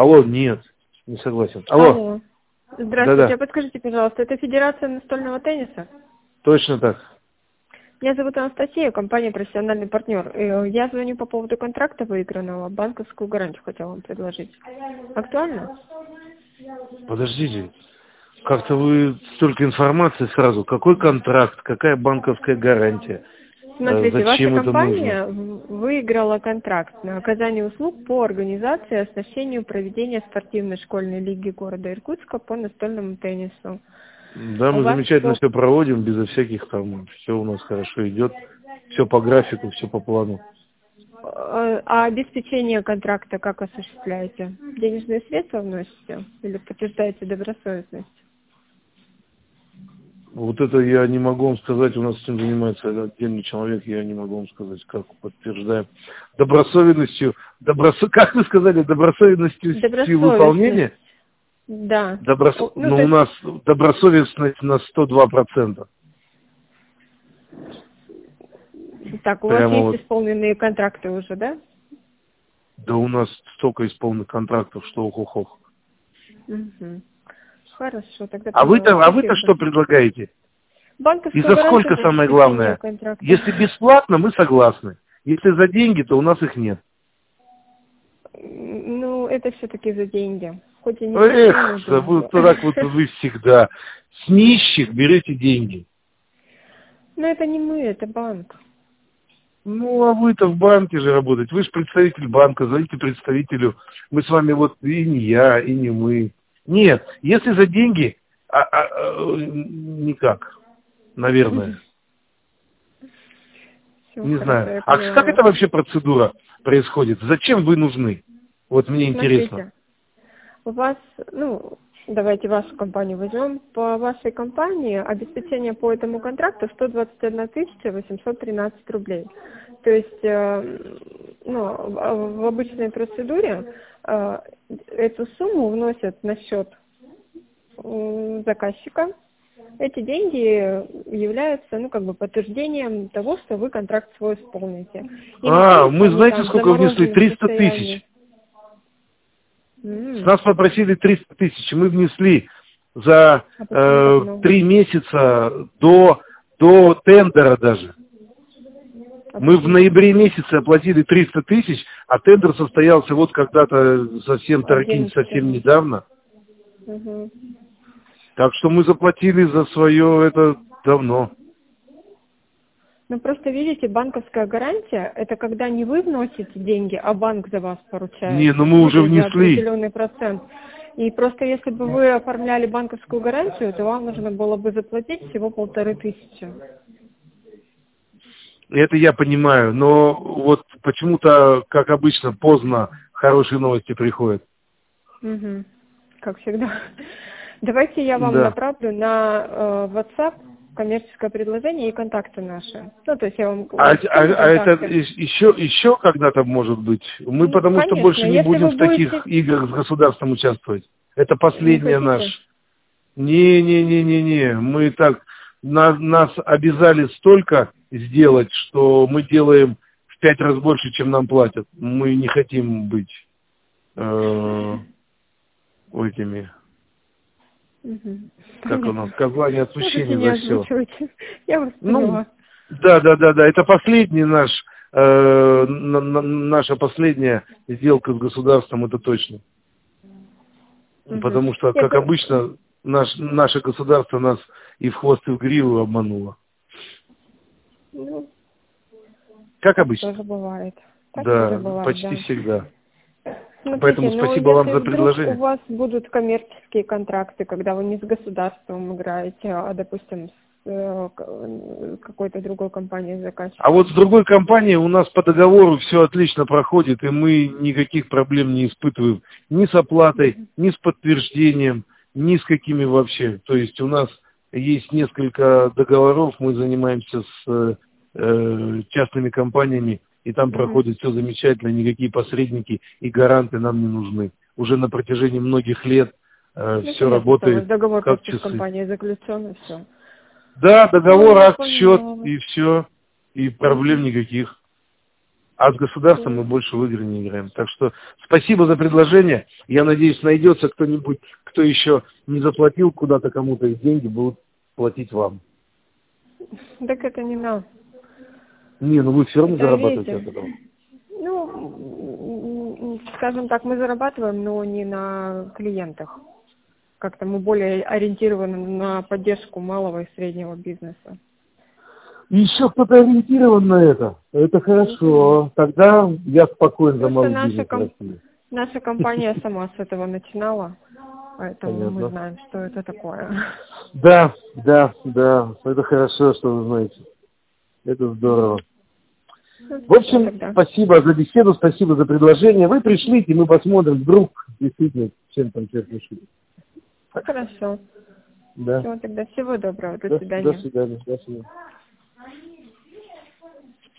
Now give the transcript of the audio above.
Алло, нет, не согласен. Алло. Здравствуйте, Да-да. подскажите, пожалуйста, это Федерация настольного тенниса? Точно так. Меня зовут Анастасия, компания «Профессиональный партнер». Я звоню по поводу контракта выигранного, банковскую гарантию хотела вам предложить. Актуально? Подождите. Как-то вы столько информации сразу. Какой контракт, какая банковская гарантия? Смотрите, ваша Зачем это компания нужно? выиграла контракт на оказание услуг по организации и оснащению проведения спортивной школьной лиги города Иркутска по настольному теннису. Да, У мы вас замечательно все проводим, безо всяких там, все у нас хорошо идет, все по графику, все по плану. А обеспечение контракта как осуществляете? Денежные средства вносите или подтверждаете добросовестность? Вот это я не могу вам сказать, у нас этим занимается отдельный человек, я не могу вам сказать, как подтверждаем. Добросовестностью, как вы сказали, добросовестностью выполнения? Да. Но у нас добросовестность на 102%. Так, у вас есть исполненные контракты уже, да? Да у нас столько исполненных контрактов, что ох-ох-ох. Угу. Хорошо, тогда... А вы-то что предлагаете? И за сколько, самое главное? Если бесплатно, мы согласны. Если за деньги, то у нас их нет. Ну, это все-таки за деньги. Хоть и не вы всегда. С нищих берете деньги. Но это не мы, это банк. Ну, а вы-то в банке же работаете. Вы же представитель банка, звоните представителю. Мы с вами вот и не я, и не мы. Нет, если за деньги, никак, наверное. Не знаю. А как это вообще процедура происходит? Зачем вы нужны? Вот мне интересно. У вас, давайте вашу компанию возьмем. По вашей компании обеспечение по этому контракту 121 813 рублей. То есть, в обычной процедуре эту сумму вносят на счет заказчика. Эти деньги являются, подтверждением того, что вы контракт свой исполните. Мы знаете, сколько внесли? 300 тысяч. С нас попросили 300 тысяч, мы внесли за 3 месяца до тендера даже. Мы в ноябре месяце оплатили 300 тысяч, а тендер состоялся вот когда-то совсем недавно. Так что мы заплатили за свое это давно. Просто видите, банковская гарантия, это когда не вы вносите деньги, а банк за вас поручает. Не, мы уже внесли. Определенный процент. И просто если бы вы оформляли банковскую гарантию, то вам нужно было бы заплатить всего 1500. Это я понимаю, но вот почему-то, как обычно, поздно хорошие новости приходят. Угу. Как всегда. Давайте я вам направлю на WhatsApp коммерческое предложение и контакты наши. То есть я вам... это еще когда-то может быть? Мы потому что больше не будем в таких играх с государством участвовать. Это последняя наша. Не. Мы так... Нас обязали столько сделать, что мы делаем в 5 раз больше, чем нам платят. Мы не хотим быть этими... Как у нас, козлами отпущения за все. Я вас поняла. Да. Это последний наша последняя сделка с государством, это точно. Потому что, как обычно, наше государство нас и в хвост, и в гриву обмануло. Как обычно. Тоже бывает. Почти всегда. Смотрите, поэтому спасибо вам за предложение. У вас будут коммерческие контракты, когда вы не с государством играете, а, допустим, с какой-то другой компанией заказчиком. А вот с другой компанией у нас по договору все отлично проходит, и мы никаких проблем не испытываем ни с оплатой, ни с подтверждением, ни с какими вообще. То есть у нас есть несколько договоров, мы занимаемся с частными компаниями, и там проходит все замечательно, никакие посредники и гаранты нам не нужны. Уже на протяжении многих лет все работает как часы. Договор с компанией заключен, и все. Да, договор, акт, счет, и все, и проблем никаких. А с государством мы больше в игры не играем. Так что спасибо за предложение. Я надеюсь, найдется кто-нибудь, кто еще не заплатил куда-то кому-то, и деньги будут платить вам. Так это не нам. Не, ну вы все равно Это зарабатываете вместе. от этого. Ну, скажем так, мы зарабатываем, но не на клиентах. Как-то мы более ориентированы на поддержку малого и среднего бизнеса. Еще кто-то ориентирован на это. Это хорошо. Тогда я спокоен за малый бизнес в России. Наша компания сама с этого начинала, поэтому Понятно. мы знаем, что это такое. Да. Это хорошо, что вы знаете. Это здорово. В общем, спасибо за беседу, спасибо за предложение. Вы пришлите, мы посмотрим, вдруг действительно, чем там человек решит. Хорошо. Да. Все, тогда всего доброго. До свидания. До свидания.